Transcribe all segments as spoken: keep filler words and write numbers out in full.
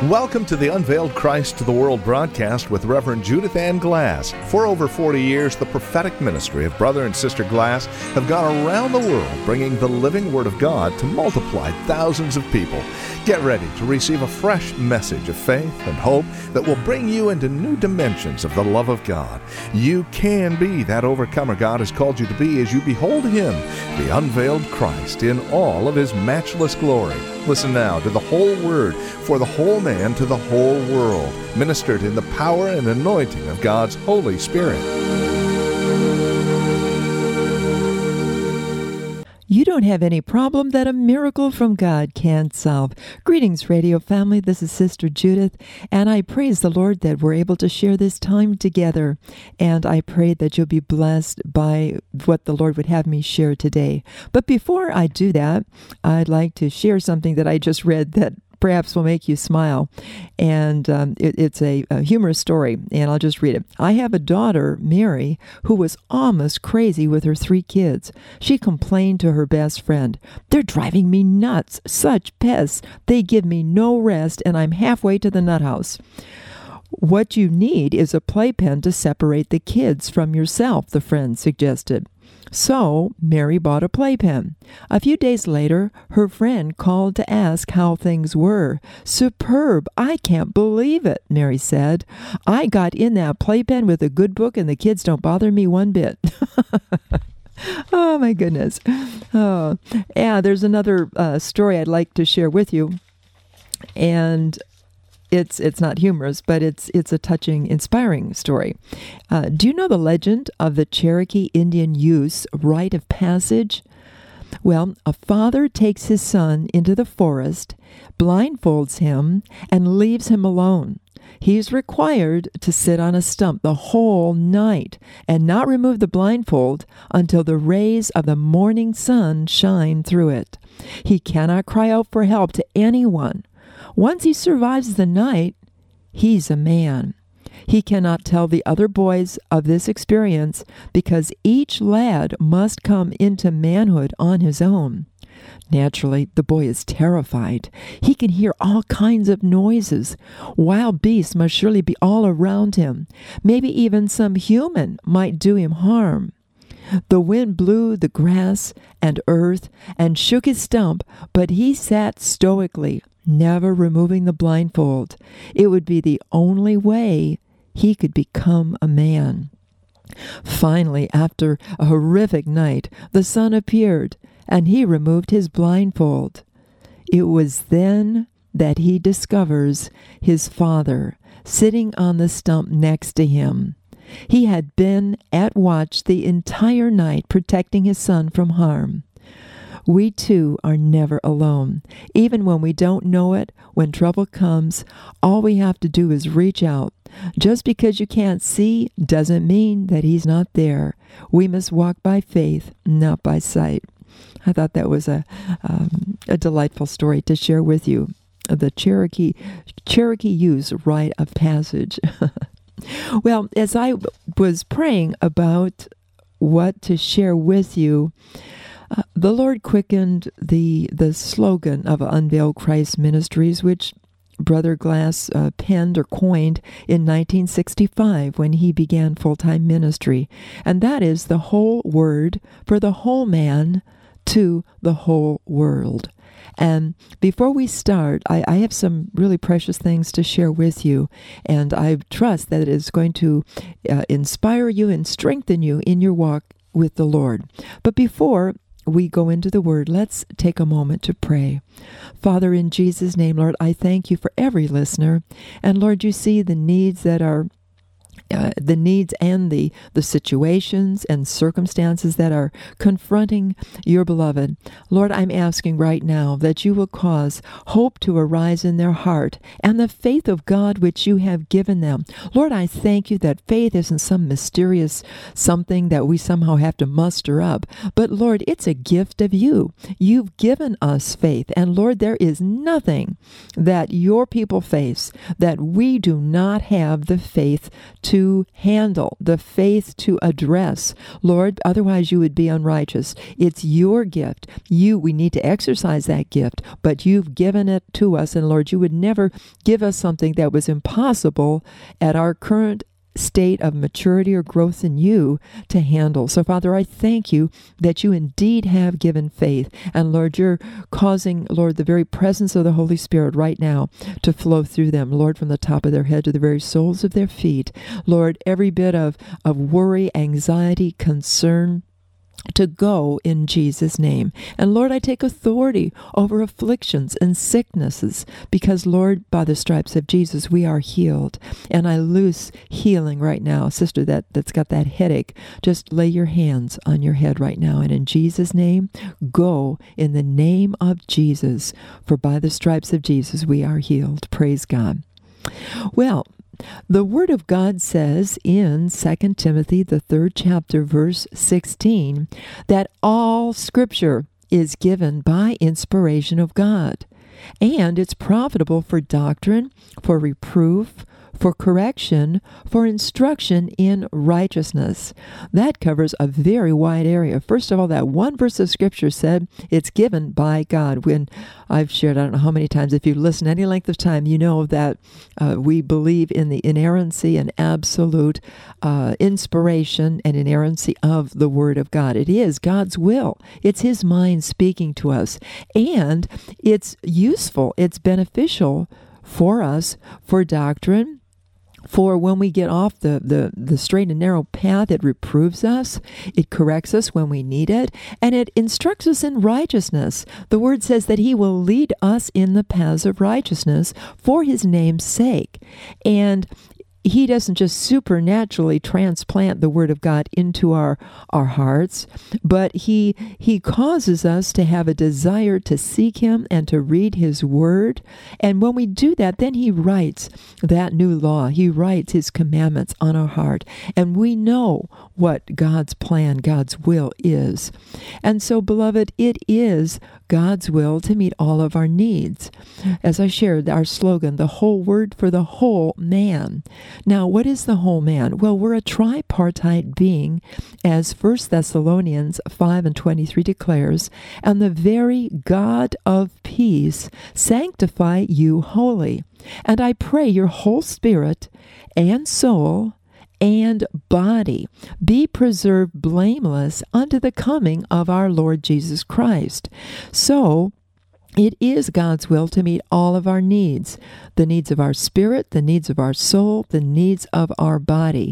Welcome to the Unveiled Christ to the World broadcast with Reverend Judith Ann Glass. For over forty years, the prophetic ministry of Brother and Sister Glass have gone around the world bringing the living Word of God to multiply thousands of people. Get ready to receive a fresh message of faith and hope that will bring you into new dimensions of the love of God. You can be that overcomer God has called you to be as you behold Him, the unveiled Christ, in all of His matchless glory. Listen now to the whole Word for the whole man to the whole world, ministered in the power and anointing of God's Holy Spirit. You don't have any problem that a miracle from God can't solve. Greetings, radio family. This is Sister Judith, and I praise the Lord that we're able to share this time together. And I pray that you'll be blessed by what the Lord would have me share today. But before I do that, I'd like to share something that I just read that perhaps will make you smile. And um, it, it's a, a humorous story, and I'll just read it. I have a daughter, Mary, who was almost crazy with her three kids. She complained to her best friend, "They're driving me nuts. Such pests. They give me no rest, and I'm halfway to the nut house." "What you need is a playpen to separate the kids from yourself," the friend suggested. So Mary bought a playpen. A few days later, her friend called to ask how things were. "Superb! I can't believe it," Mary said. "I got in that playpen with a good book and the kids don't bother me one bit." Oh, my goodness. Oh, yeah, there's another uh, story I'd like to share with you. And It's it's not humorous, but it's it's a touching, inspiring story. Uh, do you know the legend of the Cherokee Indian youth's rite of passage? Well, a father takes his son into the forest, blindfolds him, and leaves him alone. He's required to sit on a stump the whole night and not remove the blindfold until the rays of the morning sun shine through it. He cannot cry out for help to anyone. Once he survives the night, he's a man. He cannot tell the other boys of this experience because each lad must come into manhood on his own. Naturally, the boy is terrified. He can hear all kinds of noises. Wild beasts must surely be all around him. Maybe even some human might do him harm. The wind blew the grass and earth and shook his stump, but he sat stoically, never removing the blindfold. It would be the only way he could become a man. Finally, after a horrific night, the sun appeared, and he removed his blindfold. It was then that he discovers his father sitting on the stump next to him. He had been at watch the entire night, protecting his son from harm. We too are never alone. Even when we don't know it, when trouble comes, all we have to do is reach out. Just because you can't see doesn't mean that He's not there. We must walk by faith, not by sight. I thought that was a um, a delightful story to share with you. The Cherokee Cherokee youth's rite of passage. Well, as I was praying about what to share with you, Uh, the Lord quickened the the slogan of Unveiled Christ Ministries, which Brother Glass uh, penned or coined in nineteen sixty-five when he began full-time ministry, and that is the whole word for the whole man to the whole world. And before we start, I, I have some really precious things to share with you, and I trust that it is going to uh, inspire you and strengthen you in your walk with the Lord. But before we go into the Word, let's take a moment to pray. Father, in Jesus' name, Lord, I thank you for every listener. And Lord, you see the needs that are Uh, the needs and the, the situations and circumstances that are confronting your beloved. Lord, I'm asking right now that you will cause hope to arise in their heart and the faith of God which you have given them. Lord, I thank you that faith isn't some mysterious something that we somehow have to muster up, but Lord, it's a gift of you. You've given us faith, and Lord, there is nothing that your people face that we do not have the faith to to handle, the faith to address. Lord, otherwise you would be unrighteous. It's your gift. You, we need to exercise that gift, but you've given it to us. And Lord, you would never give us something that was impossible at our current state of maturity or growth in you to handle. So, Father, I thank you that you indeed have given faith. And Lord, you're causing, Lord, the very presence of the Holy Spirit right now to flow through them, Lord, from the top of their head to the very soles of their feet. Lord, every bit of, of worry, anxiety, concern, to go in Jesus' name. And Lord, I take authority over afflictions and sicknesses because, Lord, by the stripes of Jesus, we are healed. And I loose healing right now. Sister, that, that's got that headache, just lay your hands on your head right now. And in Jesus' name, go in the name of Jesus. For by the stripes of Jesus, we are healed. Praise God. Well, the Word of God says in Second Timothy, the third chapter, verse sixteen, that all Scripture is given by inspiration of God, and it's profitable for doctrine, for reproof, for correction, for instruction in righteousness. That covers a very wide area. First of all, that one verse of Scripture said it's given by God. When I've shared, I don't know how many times, if you listen any length of time, you know that uh, we believe in the inerrancy and absolute uh, inspiration and inerrancy of the Word of God. It is God's will. It's His mind speaking to us. And it's useful. It's beneficial for us, for doctrine, for when we get off the, the, the straight and narrow path. It reproves us, it corrects us when we need it, and it instructs us in righteousness. The Word says that He will lead us in the paths of righteousness for His name's sake. And He doesn't just supernaturally transplant the Word of God into our, our hearts, but he, he causes us to have a desire to seek Him and to read His Word. And when we do that, then He writes that new law. He writes His commandments on our heart. And we know what God's plan, God's will is. And so, beloved, it is God's will to meet all of our needs. As I shared, our slogan, the whole word for the whole man. Now, what is the whole man? Well, we're a tripartite being, as First Thessalonians five and twenty-three declares, and the very God of peace sanctify you wholly. And I pray your whole spirit and soul and body be preserved blameless unto the coming of our Lord Jesus Christ. So, it is God's will to meet all of our needs, the needs of our spirit, the needs of our soul, the needs of our body.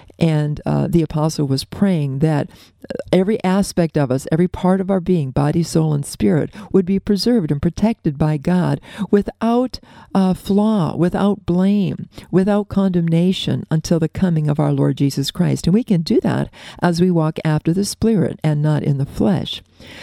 And uh, the apostle was praying that every aspect of us, every part of our being, body, soul, and spirit, would be preserved and protected by God without uh, flaw, without blame, without condemnation until the coming of our Lord Jesus Christ. And we can do that as we walk after the Spirit and not in the flesh.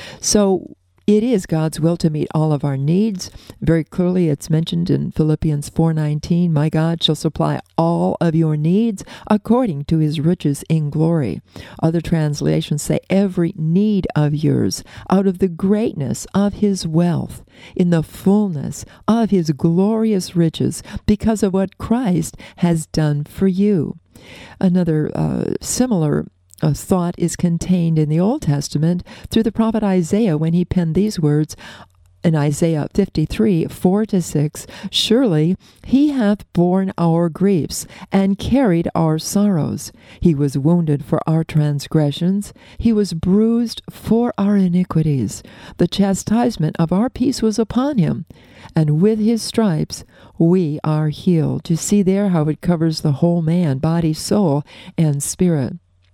So, it is God's will to meet all of our needs. Very clearly, it's mentioned in Philippians four nineteen, my God shall supply all of your needs according to His riches in glory. Other translations say every need of yours out of the greatness of His wealth in the fullness of His glorious riches because of what Christ has done for you. Another uh, similar A thought is contained in the Old Testament through the prophet Isaiah when he penned these words in Isaiah fifty-three, four to six, surely He hath borne our griefs and carried our sorrows. He was wounded for our transgressions. He was bruised for our iniquities. The chastisement of our peace was upon Him, and with His stripes we are healed. You see there how it covers the whole man, body, soul, and spirit.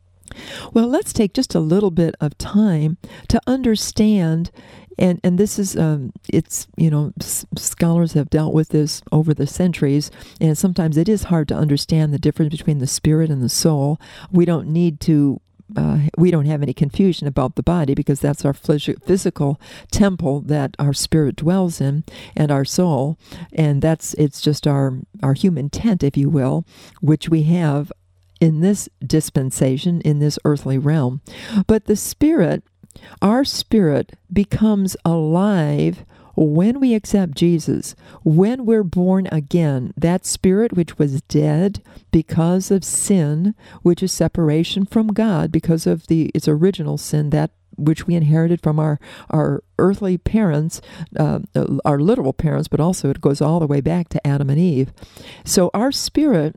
Well, let's take just a little bit of time to understand, and, and this is, um, it's, you know, s- scholars have dealt with this over the centuries, and sometimes it is hard to understand the difference between the spirit and the soul. We don't need to, uh, we don't have any confusion about the body because that's our phys- physical temple that our spirit dwells in, and our soul, and that's, it's just our, our human tent, if you will, which we have in this dispensation, in this earthly realm. But the spirit, our spirit becomes alive when we accept Jesus, when we're born again, that spirit which was dead because of sin, which is separation from God because of the its original sin, that which we inherited from our, our earthly parents, uh, our literal parents, but also it goes all the way back to Adam and Eve. So our spirit,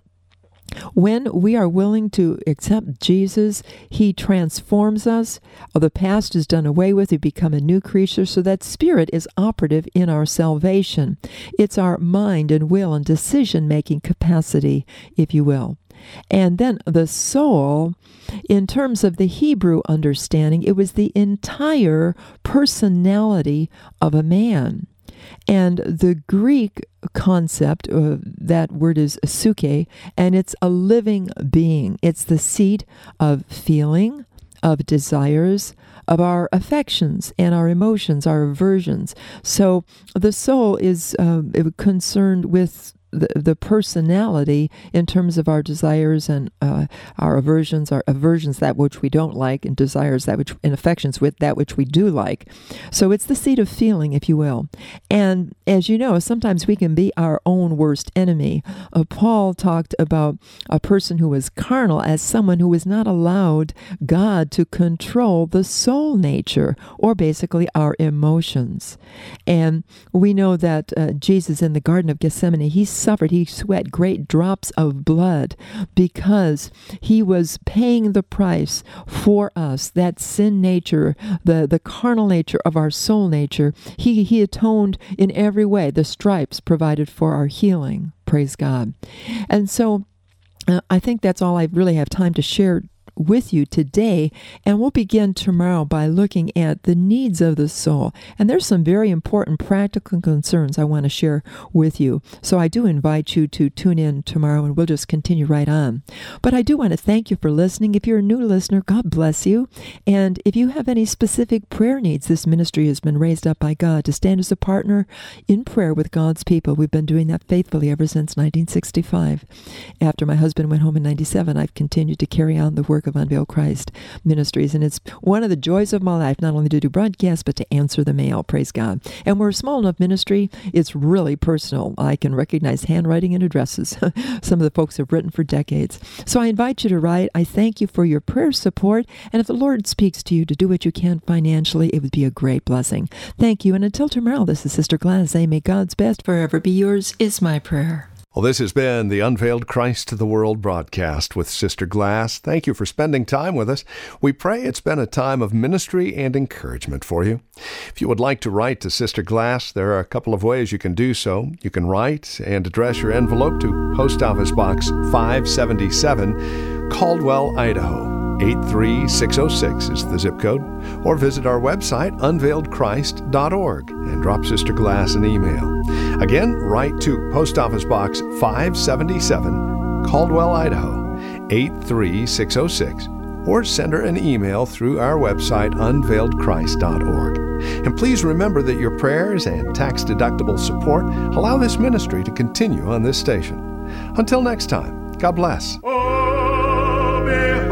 when we are willing to accept Jesus, he transforms us. The past is done away with. We become a new creature. So that spirit is operative in our salvation. It's our mind and will and decision-making capacity, if you will. And then the soul, in terms of the Hebrew understanding, it was the entire personality of a man. And the Greek concept, uh, that word is suke, and it's a living being. It's the seat of feeling, of desires, of our affections and our emotions, our aversions. So the soul is uh, concerned with The, the personality in terms of our desires and uh, our aversions, our aversions, that which we don't like, and desires, that which, and affections with that which we do like. So it's the seat of feeling, if you will. And as you know, sometimes we can be our own worst enemy. Uh, Paul talked about a person who was carnal as someone who was not allowed God to control the soul nature, or basically our emotions. And we know that uh, Jesus in the Garden of Gethsemane, he suffered, he sweat great drops of blood because he was paying the price for us, that sin nature, the, the carnal nature of our soul nature. He, he atoned in every way. The stripes provided for our healing. Praise God. And so uh, I think that's all I really have time to share with you today, and we'll begin tomorrow by looking at the needs of the soul. And there's some very important practical concerns I want to share with you. So I do invite you to tune in tomorrow, and we'll just continue right on. But I do want to thank you for listening. If you're a new listener, God bless you. And if you have any specific prayer needs, this ministry has been raised up by God to stand as a partner in prayer with God's people. We've been doing that faithfully ever since nineteen sixty-five. After my husband went home in ninety-seven, I've continued to carry on the work of Unveiled Christ Ministries. And it's one of the joys of my life, not only to do broadcasts, but to answer the mail. Praise God. And we're a small enough ministry, it's really personal. I can recognize handwriting and addresses. Some of the folks have written for decades. So I invite you to write. I thank you for your prayer support. And if the Lord speaks to you to do what you can financially, it would be a great blessing. Thank you. And until tomorrow, this is Sister Glass. May God's best forever be yours is my prayer. Well, this has been the Unveiled Christ to the World broadcast with Sister Glass. Thank you for spending time with us. We pray it's been a time of ministry and encouragement for you. If you would like to write to Sister Glass, there are a couple of ways you can do so. You can write and address your envelope to Post Office Box five seventy-seven, Caldwell, Idaho. eight three six oh six is the zip code, or visit our website, unveiled christ dot org, and drop Sister Glass an email. Again, write to Post Office Box five seventy-seven, Caldwell, Idaho, eight three six oh six, or send her an email through our website, unveiled christ dot org. And please remember that your prayers and tax-deductible support allow this ministry to continue on this station. Until next time, God bless. Oh,